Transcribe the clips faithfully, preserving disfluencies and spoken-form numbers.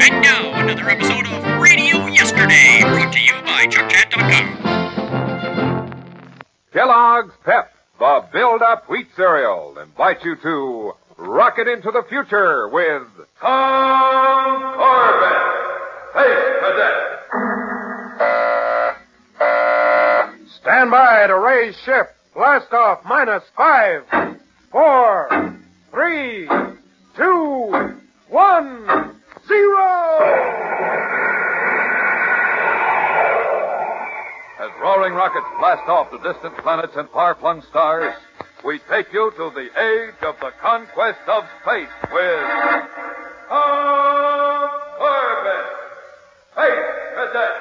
And now, another episode of Radio Yesterday, brought to you by Chuck Chat dot com. Kellogg's Pep, the build-up wheat cereal, invites you to rocket into the future with Tom Corbett, Space Cadet. Stand by to raise ship. Blast off minus five, four, three, two, one, zero. As roaring rockets blast off to distant planets and far-flung stars, we take you to the age of the conquest of space with Tom Corbett, Space Cadet.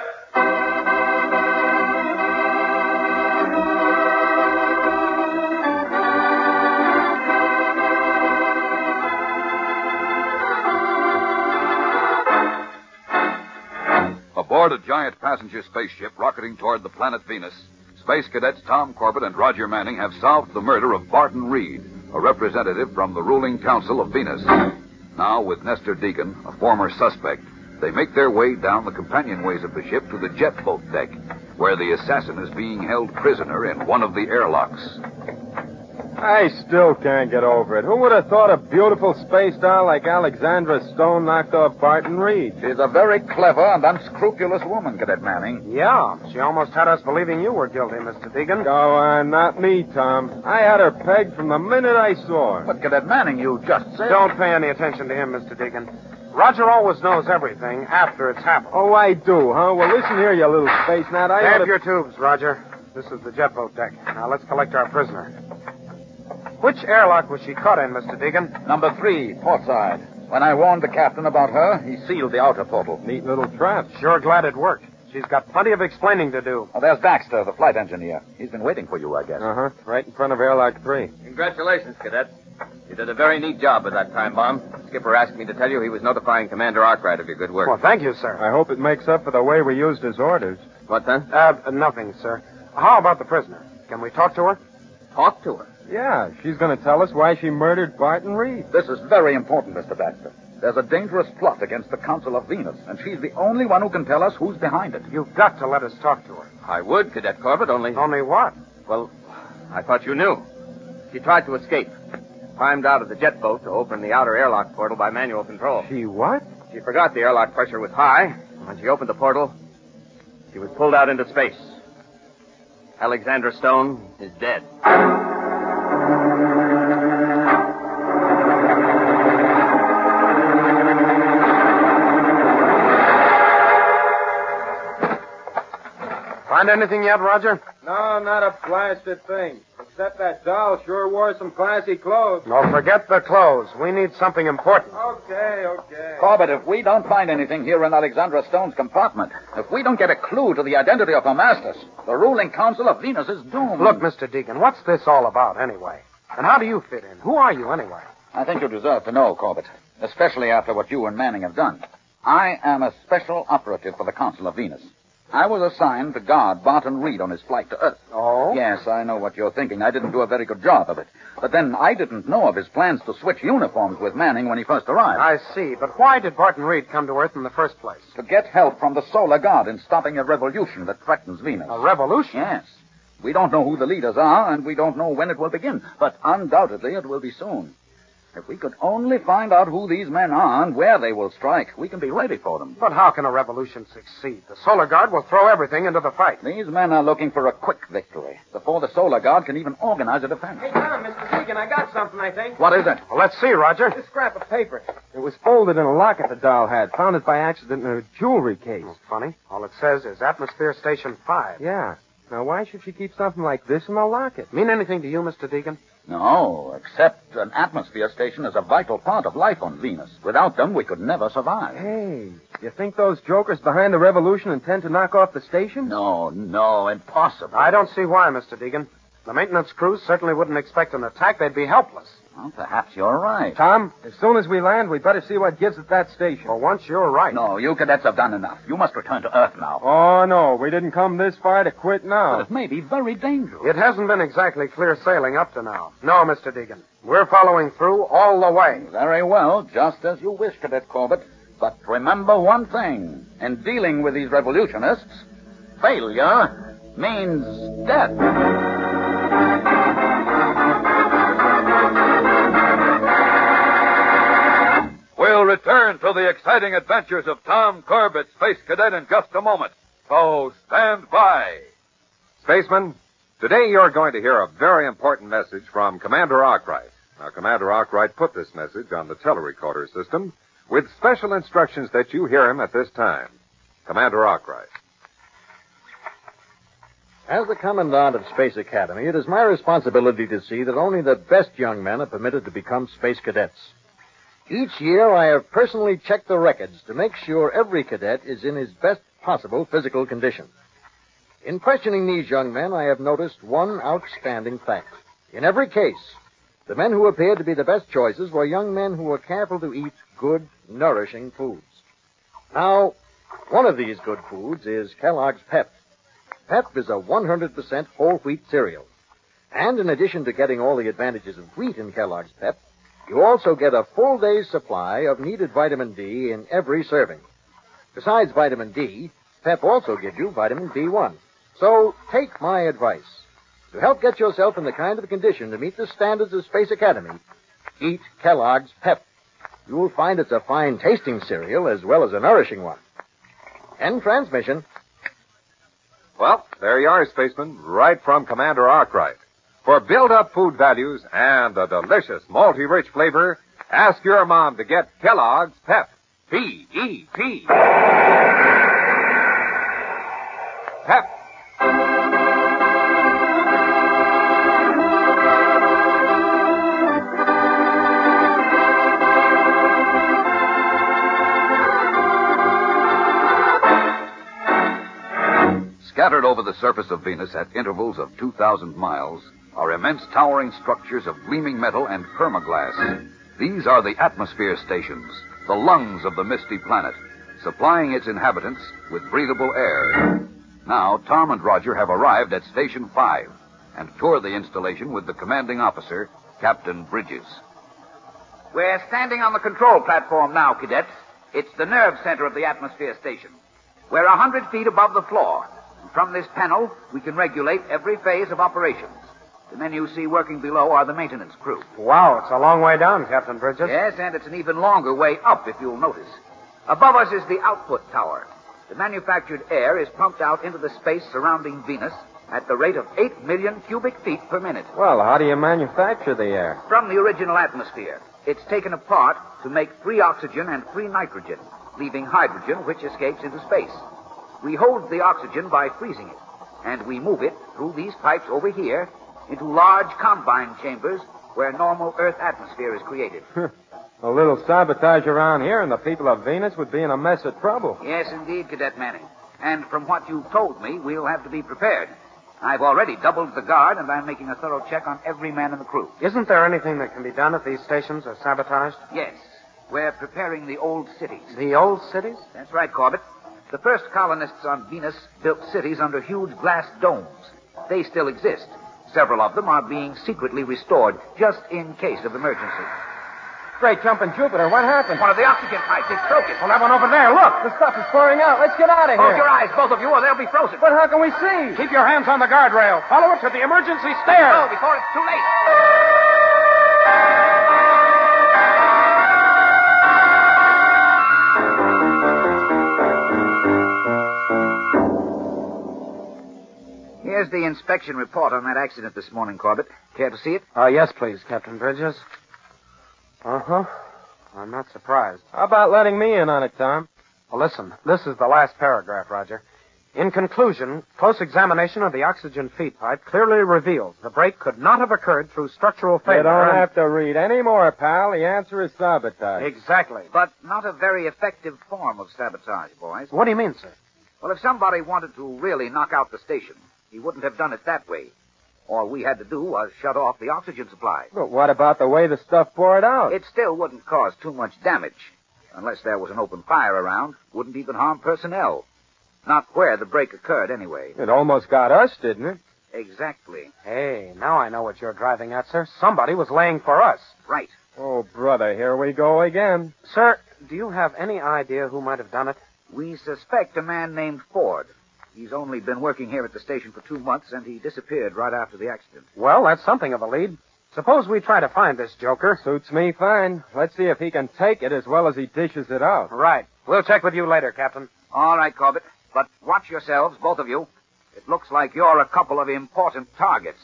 Aboard a giant passenger spaceship rocketing toward the planet Venus, Space Cadets Tom Corbett and Roger Manning have solved the murder of Barton Reed, a representative from the ruling council of Venus. Now, with Nestor Deegan, a former suspect, they make their way down the companionways of the ship to the jet boat deck, where the assassin is being held prisoner in one of the airlocks. I still can't get over it. Who would have thought a beautiful space doll like Alexandra Stone knocked off Barton Reed? She's a very clever and unscrupulous woman, Cadet Manning. Yeah, she almost had us believing you were guilty, Mister Deegan. Go on, not me, Tom. I had her pegged from the minute I saw her. But, Cadet Manning, you just said... Don't pay any attention to him, Mister Deegan. Roger always knows everything after it's happened. Oh, I do, huh? Well, listen here, you little space nut. I Have oughta... your tubes, Roger. This is the jet boat deck. Now, let's collect our prisoner. Which airlock was she caught in, Mister Deegan? Number three, port side. When I warned the captain about her, he sealed the outer portal. Neat little trap. Sure glad it worked. She's got plenty of explaining to do. Oh, there's Baxter, the flight engineer. He's been waiting for you, I guess. Uh-huh. Right in front of airlock three. Congratulations, cadets. You did a very neat job with that time bomb. Skipper asked me to tell you he was notifying Commander Arkwright of your good work. Well, thank you, sir. I hope it makes up for the way we used his orders. What then? Uh, nothing, sir. How about the prisoner? Can we talk to her? Talk to her. Yeah, she's going to tell us why she murdered Barton Reed. This is very important, Mister Baxter. There's a dangerous plot against the Council of Venus, and she's the only one who can tell us who's behind it. You've got to let us talk to her. I would, Cadet Corbett, only... Only what? Well, I thought you knew. She tried to escape. Climbed out of the jet boat to open the outer airlock portal by manual control. She what? She forgot the airlock pressure was high. When she opened the portal, she was pulled out into space. Alexandra Stone is dead. Find anything yet, Roger? No, not a blasted thing. Except that doll sure wore some classy clothes. No, forget the clothes. We need something important. Okay, okay. Corbett, if we don't find anything here in Alexandra Stone's compartment, if we don't get a clue to the identity of her masters, the ruling council of Venus is doomed. Look, Mister Deegan, what's this all about, anyway? And how do you fit in? Who are you, anyway? I think you deserve to know, Corbett, especially after what you and Manning have done. I am a special operative for the Council of Venus. I was assigned to guard Barton Reed on his flight to Earth. Oh? Yes, I know what you're thinking. I didn't do a very good job of it. But then I didn't know of his plans to switch uniforms with Manning when he first arrived. I see. But why did Barton Reed come to Earth in the first place? To get help from the Solar Guard in stopping a revolution that threatens Venus. A revolution? Yes. We don't know who the leaders are, and we don't know when it will begin. But undoubtedly it will be soon. If we could only find out who these men are and where they will strike, we can be ready for them. But how can a revolution succeed? The Solar Guard will throw everything into the fight. These men are looking for a quick victory before the Solar Guard can even organize a defense. Hey, Tom, Mister Deegan, I got something, I think. What is it? Well, let's see, Roger. This scrap of paper. It was folded in a locket the doll had. Found it by accident in a jewelry case. Oh, funny. All it says is Atmosphere Station five. Yeah. Now, why should she keep something like this in a locket? Mean anything to you, Mister Deegan? No, except an atmosphere station is a vital part of life on Venus. Without them, we could never survive. Hey, you think those jokers behind the revolution intend to knock off the station? No, no, impossible. I don't see why, Mister Deegan. The maintenance crews certainly wouldn't expect an attack. They'd be helpless. Well, perhaps you're right. Tom, as soon as we land, we'd better see what gives at that station. For once, you're right. No, you cadets have done enough. You must return to Earth now. Oh, no, we didn't come this far to quit now. But it may be very dangerous. It hasn't been exactly clear sailing up to now. No, Mister Deegan. We're following through all the way. Very well, just as you wish, Cadet Corbett. But remember one thing. In dealing with these revolutionists, failure means death. We'll return to the exciting adventures of Tom Corbett, Space Cadet, in just a moment. So stand by. Spaceman, today you're going to hear a very important message from Commander Arkwright. Now, Commander Arkwright put this message on the telerecorder system with special instructions that you hear him at this time. Commander Arkwright. As the Commandant of Space Academy, it is my responsibility to see that only the best young men are permitted to become space cadets. Each year, I have personally checked the records to make sure every cadet is in his best possible physical condition. In questioning these young men, I have noticed one outstanding fact. In every case, the men who appeared to be the best choices were young men who were careful to eat good, nourishing foods. Now, one of these good foods is Kellogg's Pep. Pep is a one hundred percent whole wheat cereal. And in addition to getting all the advantages of wheat in Kellogg's Pep, you also get a full day's supply of needed vitamin D in every serving. Besides vitamin D, Pep also gives you vitamin B one. So take my advice. To help get yourself in the kind of condition to meet the standards of Space Academy, eat Kellogg's Pep. You'll find it's a fine-tasting cereal as well as a nourishing one. End transmission. Well, there you are, Spaceman, right from Commander Arkwright. For built-up food values and a delicious, malty-rich flavor, ask your mom to get Kellogg's Pep. P E P. Pep. Scattered over the surface of Venus at intervals of two thousand miles are immense towering structures of gleaming metal and permaglass. These are the atmosphere stations, the lungs of the misty planet, supplying its inhabitants with breathable air. Now, Tom and Roger have arrived at Station five and tour the installation with the commanding officer, Captain Bridges. We're standing on the control platform now, cadets. It's the nerve center of the atmosphere station. We're a hundred feet above the floor. And from this panel, we can regulate every phase of operations. The men you see working below are the maintenance crew. Wow, it's a long way down, Captain Bridges. Yes, and it's an even longer way up, if you'll notice. Above us is the output tower. The manufactured air is pumped out into the space surrounding Venus at the rate of eight million cubic feet per minute. Well, how do you manufacture the air? From the original atmosphere. It's taken apart to make free oxygen and free nitrogen, leaving hydrogen, which escapes into space. We hold the oxygen by freezing it, and we move it through these pipes over here into large combine chambers where normal Earth atmosphere is created. A little sabotage around here, and the people of Venus would be in a mess of trouble. Yes, indeed, Cadet Manning. And from what you've told me, we'll have to be prepared. I've already doubled the guard, and I'm making a thorough check on every man in the crew. Isn't there anything that can be done if these stations are sabotaged? Yes. We're preparing the old cities. The old cities? That's right, Corbett. The first colonists on Venus built cities under huge glass domes. They still exist. Several of them are being secretly restored just in case of emergency. Great jumping Jupiter, what happened? One of the oxygen pipes is broken. Well, that one over there, look. The stuff is pouring out. Let's get out of Close here. your eyes, both of you, or they'll be frozen. But how can we see? Keep your hands on the guardrail. Follow it to the emergency stair. Go before it's too late. Here's the inspection report on that accident this morning, Corbett. Care to see it? Uh, yes, please, Captain Bridges. Uh-huh. I'm not surprised. How about letting me in on it, Tom? Well, listen, this is the last paragraph, Roger. In conclusion, close examination of the oxygen feed pipe clearly reveals the break could not have occurred through structural failure. You don't and- have to read any more, pal. The answer is sabotage. Exactly. But not a very effective form of sabotage, boys. What do you mean, sir? Well, if somebody wanted to really knock out the station, he wouldn't have done it that way. All we had to do was shut off the oxygen supply. But what about the way the stuff poured out? It still wouldn't cause too much damage. Unless there was an open fire around, wouldn't even harm personnel. Not where the break occurred, anyway. It almost got us, didn't it? Exactly. Hey, now I know what you're driving at, sir. Somebody was laying for us. Right. Oh, brother, here we go again. Sir, do you have any idea who might have done it? We suspect a man named Ford. He's only been working here at the station for two months, and he disappeared right after the accident. Well, that's something of a lead. Suppose we try to find this joker. Suits me fine. Let's see if he can take it as well as he dishes it out. Right. We'll check with you later, Captain. All right, Corbett. But watch yourselves, both of you. It looks like you're a couple of important targets.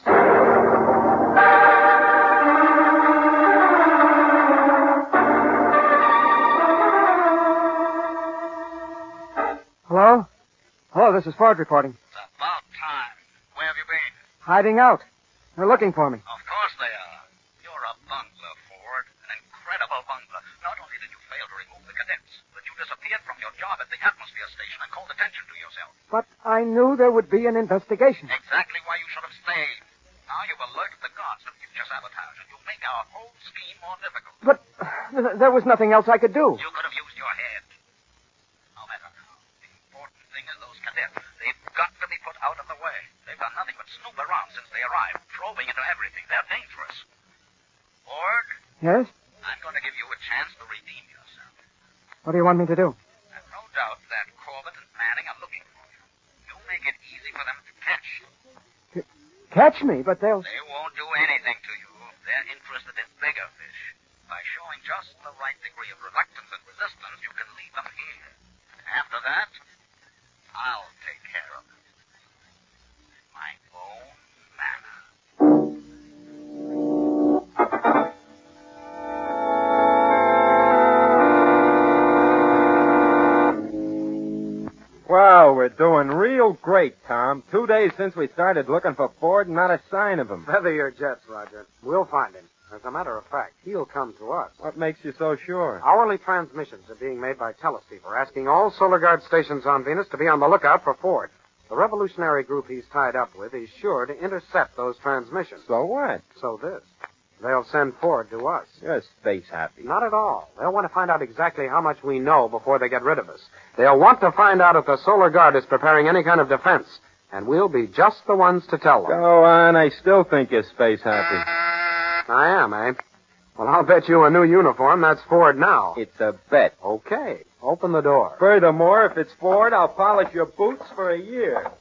Hello? Hello, this is Ford reporting. It's about time. Where have you been? Hiding out. They're looking for me. Of course they are. You're a bungler, Ford. An incredible bungler. Not only did you fail to remove the cadets, but you disappeared from your job at the atmosphere station and called attention to yourself. But I knew there would be an investigation. Exactly why you should have stayed. Now you've alerted the guards to future sabotage, and you make our whole scheme more difficult. But th- there was nothing else I could do. You could have used your head. No matter. The important thing is those cadets. They've got to be put out of the way. They've done nothing but snoop around since they arrived, probing into everything. They're dangerous. Ford, Yes? I'm going to give you a chance to redeem yourself. What do you want me to do? I've no doubt that Corbett and Manning are looking for you. You make it easy for them to catch you. Catch me, but they'll... They won't do anything to you. They're interested in bigger fish. By showing just the right degree of reluctance and resistance, you can leave them here. After that, I'll take care of them. In my own manner. Well, we're doing real great, Tom. Two days since we started looking for Ford, and not a sign of him. Feather your jets, Roger. We'll find him. As a matter of fact, he'll come to us. What makes you so sure? Hourly transmissions are being made by teleceiver, asking all Solar Guard stations on Venus to be on the lookout for Ford. The revolutionary group he's tied up with is sure to intercept those transmissions. So what? So this. They'll send Ford to us. You're space happy. Not at all. They'll want to find out exactly how much we know before they get rid of us. They'll want to find out if the Solar Guard is preparing any kind of defense. And we'll be just the ones to tell them. Go on. I still think you're space happy. I am, eh? Well, I'll bet you a new uniform. That's Ford now. It's a bet. Okay. Open the door. Furthermore, if it's Ford, I'll polish your boots for a year.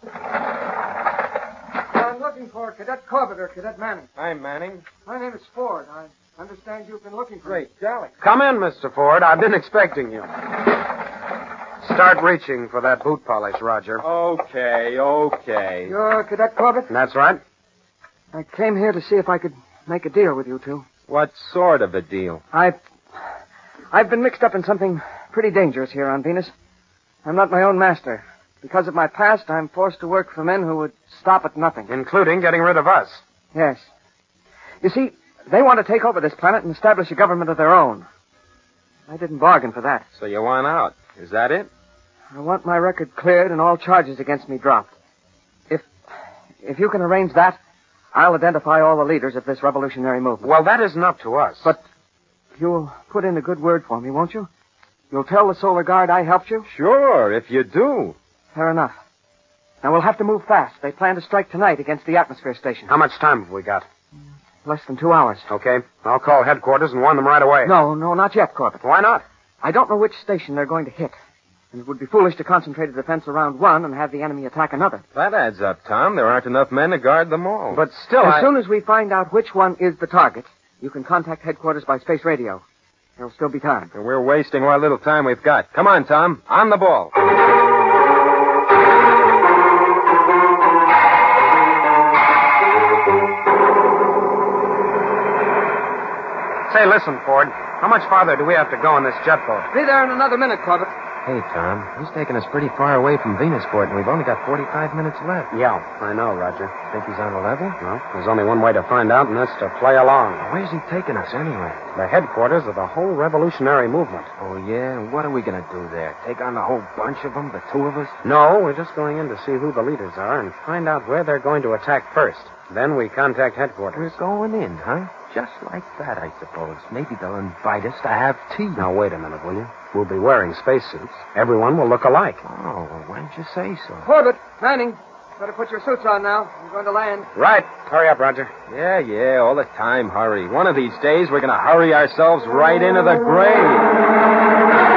I'm looking for Cadet Corbett or Cadet Manning. I'm Manning. My name is Ford. I understand you've been looking for Great, jolly. Come in, Mister Ford. I've been expecting you. Start reaching for that boot polish, Roger. Okay, okay. You're Cadet Corbett? That's right. I came here to see if I could make a deal with you two. What sort of a deal? I've... I've been mixed up in something pretty dangerous here on Venus. I'm not my own master. Because of my past, I'm forced to work for men who would stop at nothing. Including getting rid of us. Yes. You see, they want to take over this planet and establish a government of their own. I didn't bargain for that. So you want out. Is that it? I want my record cleared and all charges against me dropped. If... if you can arrange that, I'll identify all the leaders of this revolutionary movement. Well, that isn't up to us. But you'll put in a good word for me, won't you? You'll tell the Solar Guard I helped you? Sure, if you do. Fair enough. Now, we'll have to move fast. They plan to strike tonight against the atmosphere station. How much time have we got? Less than two hours. Okay. I'll call headquarters and warn them right away. No, no, not yet, Corbett. Why not? I don't know which station they're going to hit. And it would be foolish to concentrate a defense around one and have the enemy attack another. That adds up, Tom. There aren't enough men to guard them all. But still, As I... soon as we find out which one is the target, you can contact headquarters by space radio. There'll still be time. And we're wasting what little time we've got. Come on, Tom. On the ball. Say, listen, Ford. How much farther do we have to go in this jet boat? Be there in another minute, Corbett. Hey, Tom, he's taking us pretty far away from Venusport, and we've only got forty-five minutes left. Yeah, I know, Roger. Think he's on the level? Well, there's only one way to find out, and that's to play along. Where's he taking us, anyway? The headquarters of the whole revolutionary movement. Oh, yeah? What are we going to do there? Take on the whole bunch of them, the two of us? No, we're just going in to see who the leaders are and find out where they're going to attack first. Then we contact headquarters. We're going in, huh? Just like that, I suppose. Maybe they'll invite us to have tea. Now, wait a minute, will you? We'll be wearing spacesuits. Everyone will look alike. Oh, well, why don't you say so? Corbett, Manning, Better put your suits on now. We're going to land. Right. Hurry up, Roger. Yeah, yeah, all the time hurry. One of these days, we're going to hurry ourselves right into the grave.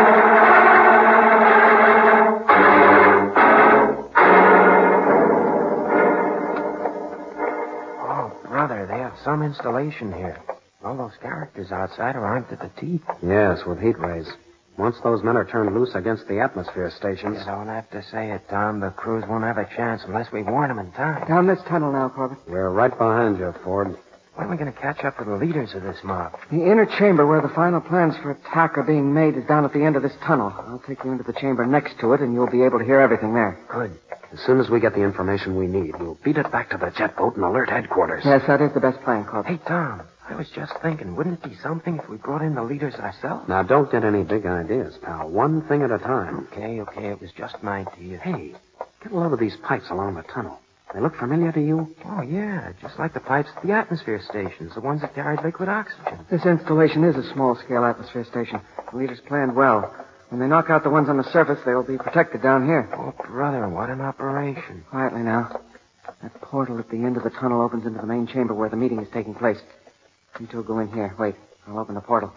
Some installation here. All those characters outside are armed to the teeth. Yes, with heat rays. Once those men are turned loose against the atmosphere stations... You don't have to say it, Tom. The crews won't have a chance unless we warn them in time. Down this tunnel now, Corbett. We're right behind you, Ford. When are we going to catch up to the leaders of this mob? The inner chamber where the final plans for attack are being made is down at the end of this tunnel. I'll take you into the chamber next to it, and you'll be able to hear everything there. Good. As soon as we get the information we need, we'll beat it back to the jet boat and alert headquarters. Yes, that is the best plan, Corbett. Hey, Tom, I was just thinking, wouldn't it be something if we brought in the leaders ourselves? Now, don't get any big ideas, pal. One thing at a time. Okay, okay, it was just an idea. Hey, get a load of these pipes along the tunnel. They look familiar to you? Oh, yeah, just like the pipes at the atmosphere stations, the ones that carried liquid oxygen. This installation is a small-scale atmosphere station. The leaders planned well. When they knock out the ones on the surface, they'll be protected down here. Oh, brother, what an operation. Quietly now. That portal at the end of the tunnel opens into the main chamber where the meeting is taking place. You two will go in here. Wait, I'll open the portal.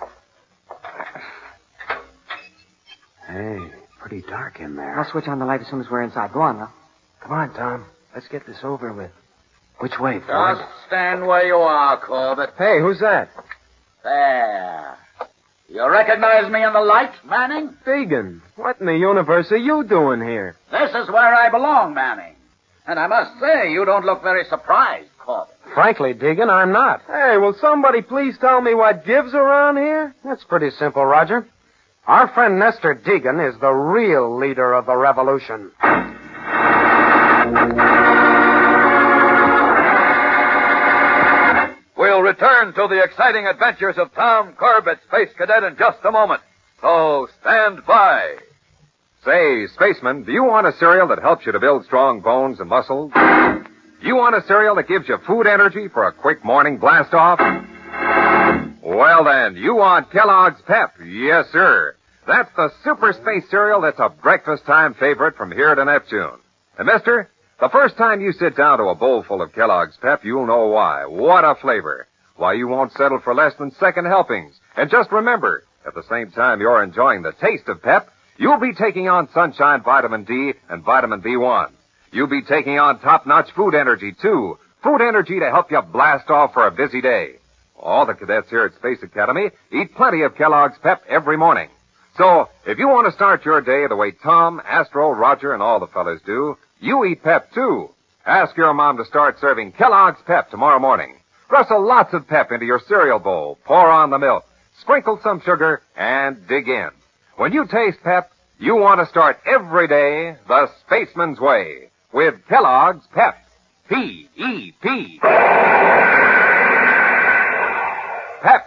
Hey, pretty dark in there. I'll switch on the light as soon as we're inside. Go on now. Come on, Tom. Let's get this over with. Which way, Ford? Just stand where you are, Corbett. Hey, who's that? There. You recognize me in the light, Manning? Deegan. What in the universe are you doing here? This is where I belong, Manning. And I must say, you don't look very surprised, Corbett. Frankly, Deegan, I'm not. Hey, will somebody please tell me what gives around here? That's pretty simple, Roger. Our friend Nestor Deegan is the real leader of the revolution. We'll return to the exciting adventures of Tom Corbett, Space Cadet, in just a moment. So stand by. Say, spaceman, do you want a cereal that helps you to build strong bones and muscles? Do you want a cereal that gives you food energy for a quick morning blast-off? Well, then, you want Kellogg's Pep. Yes, sir. That's the super space cereal that's a breakfast-time favorite from here to Neptune. And, mister, the first time you sit down to a bowl full of Kellogg's Pep, you'll know why. What a flavor. Why, you won't settle for less than second helpings. And just remember, at the same time you're enjoying the taste of Pep, you'll be taking on Sunshine Vitamin D and Vitamin B one. You'll be taking on top-notch food energy, too. Food energy to help you blast off for a busy day. All the cadets here at Space Academy eat plenty of Kellogg's Pep every morning. So, if you want to start your day the way Tom, Astro, Roger, and all the fellas do, you eat Pep, too. Ask your mom to start serving Kellogg's Pep tomorrow morning. Rustle lots of Pep into your cereal bowl. Pour on the milk. Sprinkle some sugar and dig in. When you taste Pep, you want to start every day the spaceman's way with Kellogg's Pep. P E P. Pep.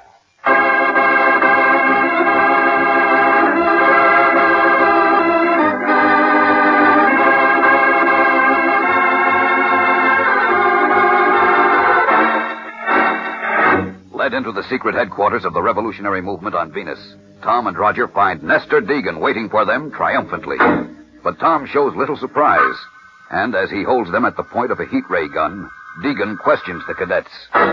Led into the secret headquarters of the revolutionary movement on Venus, Tom and Roger find Nestor Deegan waiting for them triumphantly. But Tom shows little surprise, and as he holds them at the point of a heat ray gun, Deegan questions the cadets.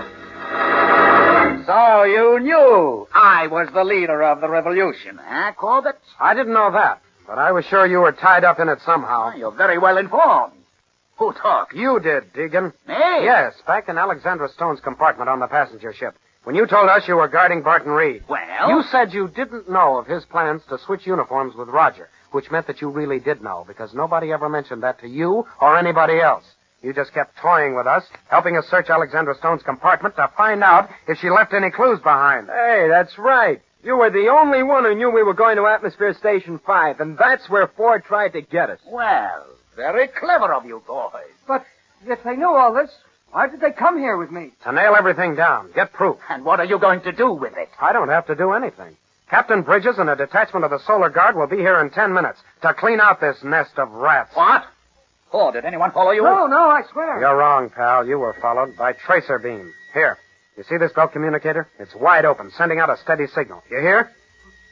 So you knew I was the leader of the revolution, eh, Corbett? I didn't know that, but I was sure you were tied up in it somehow. You're very well informed. Who talked? You did, Deegan. Me? Yes, back in Alexandra Stone's compartment on the passenger ship. When you told us you were guarding Barton Reed. Well? You said you didn't know of his plans to switch uniforms with Roger, which meant that you really did know, because nobody ever mentioned that to you or anybody else. You just kept toying with us, helping us search Alexandra Stone's compartment to find out if she left any clues behind. Hey, that's right. You were the only one who knew we were going to Atmosphere Station five, and that's where Ford tried to get us. Well, very clever of you boys. But if they knew all this, why did they come here with me? To nail everything down, get proof. And what are you going to do with it? I don't have to do anything. Captain Bridges and a detachment of the Solar Guard will be here in ten minutes to clean out this nest of rats. What? Oh, did anyone follow you? No, no, I swear. You're wrong, pal. You were followed by tracer beam. Here. You see this belt communicator? It's wide open, sending out a steady signal. You hear?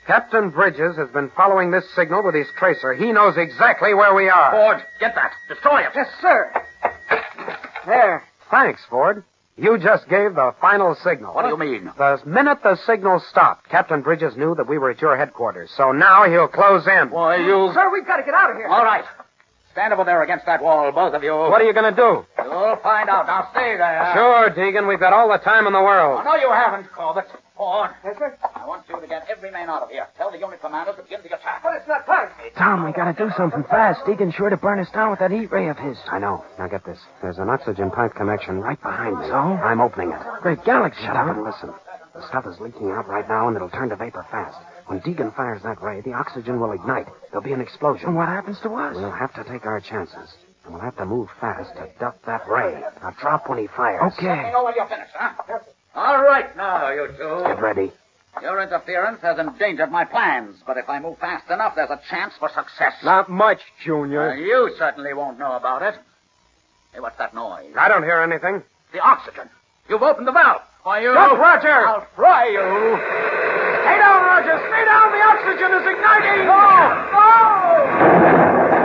Captain Bridges has been following this signal with his tracer. He knows exactly where we are. Ford, get that. Destroy it. Yes, sir. There. Thanks, Ford. You just gave the final signal. What do you mean? The minute the signal stopped, Captain Bridges knew that we were at your headquarters. So now he'll close in. Why, you... Sir, we've got to get out of here. All right. Stand over there against that wall, both of you. What are you going to do? You'll find out. Now stay there. Sure, Deegan. We've got all the time in the world. Oh, no, you haven't, Corbett. Ford. Yes, sir. I want you to get every man out of here. Tell the unit commanders to begin the attack. But it's not time. Tom, we gotta do something fast. Deacon's sure to burn us down with that heat ray of his. I know. Now get this. There's an oxygen pipe connection right behind me. So? I'm opening it. Great galaxy, Shut up Tom. and listen. The stuff is leaking out right now, and it'll turn to vapor fast. When Deegan fires that ray, the oxygen will ignite. There'll be an explosion. And what happens to us? We'll have to take our chances. And we'll have to move fast to duck that ray. Now drop when he fires. Okay. Let me know when you're finished, huh? All right, now, you two. Get ready. Your interference has endangered my plans, but if I move fast enough, there's a chance for success. Not much, Junior. Uh, you certainly won't know about it. Hey, what's that noise? I don't hear anything. The oxygen. You've opened the valve. Why, you... Look, Roger! I'll fry you. Stay down, Roger! Stay down! The oxygen is igniting! Go! Go!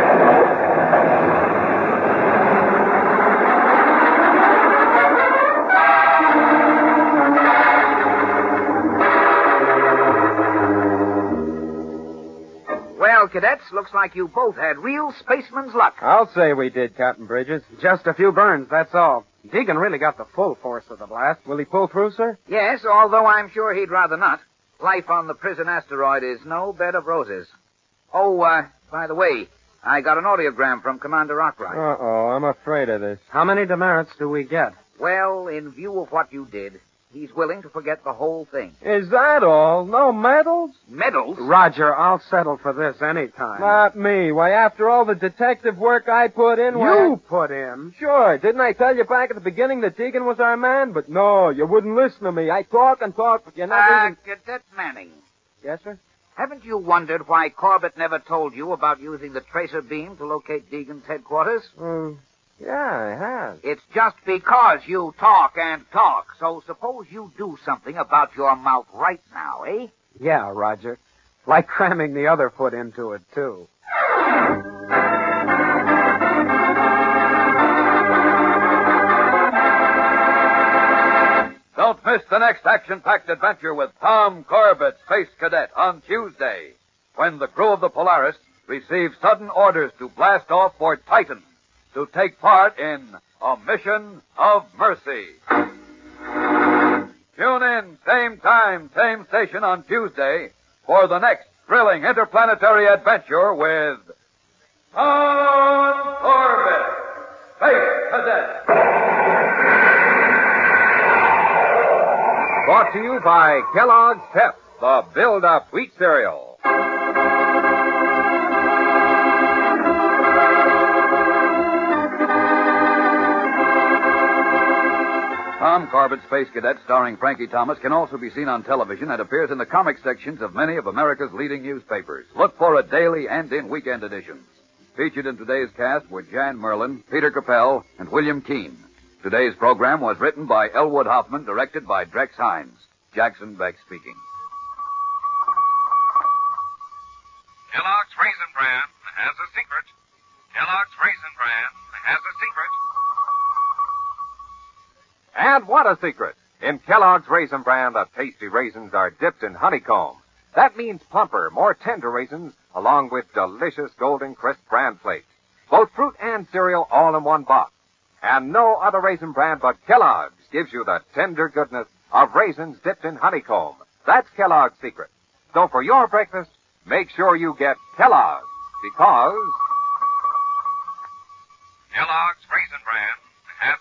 Well, cadets, looks like you both had real spaceman's luck. I'll say we did, Captain Bridges. Just a few burns, that's all. Deegan really got the full force of the blast. Will he pull through, sir? Yes, although I'm sure he'd rather not. Life on the prison asteroid is no bed of roses. Oh, uh, by the way, I got an audiogram from Commander Arkwright. Uh-oh, I'm afraid of this. How many demerits do we get? Well, in view of what you did, he's willing to forget the whole thing. Is that all? No medals? Medals? Roger, I'll settle for this any time. Not me. Why, after all the detective work I put in... why- You put in. Sure. Didn't I tell you back at the beginning that Deegan was our man? But no, you wouldn't listen to me. I talk and talk, but you never Uh, even... Cadet Manning, Yes, sir? haven't you wondered why Corbett never told you about using the tracer beam to locate Deegan's headquarters? Um, yeah, I have. It's just because you talk and talk. So suppose you do something about your mouth right now, eh? Yeah, Roger. Like cramming the other foot into it, too. Don't miss the next action-packed adventure with Tom Corbett, Space Cadet, on Tuesday, when the crew of the Polaris receives sudden orders to blast off for Titan to take part in a mission of mercy. Tune in, same time, same station on Tuesday for the next thrilling interplanetary adventure with Tom Corbett, Space Cadet. Brought to you by Kellogg's Pep, the build-up wheat cereal. Tom Corbett, Space Cadet, starring Frankie Thomas, can also be seen on television and appears in the comic sections of many of America's leading newspapers. Look for it daily and in weekend editions. Featured in today's cast were Jan Merlin, Peter Capell, and William Keene. Today's program was written by Elwood Hoffman, directed by Drex Hines. Jackson Beck speaking. Kellogg's Raisin Bran has a secret. Kellogg's Raisin Bran has a secret. And what a secret! In Kellogg's Raisin Bran, the tasty raisins are dipped in honeycomb. That means plumper, more tender raisins, along with delicious golden crisp bran flakes. Both fruit and cereal all in one box. And no other raisin brand but Kellogg's gives you the tender goodness of raisins dipped in honeycomb. That's Kellogg's secret. So for your breakfast, make sure you get Kellogg's, because Kellogg's Raisin Bran has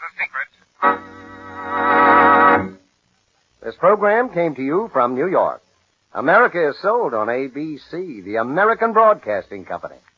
a secret. This program came to you from New York. America is sold on A B C, the American Broadcasting Company.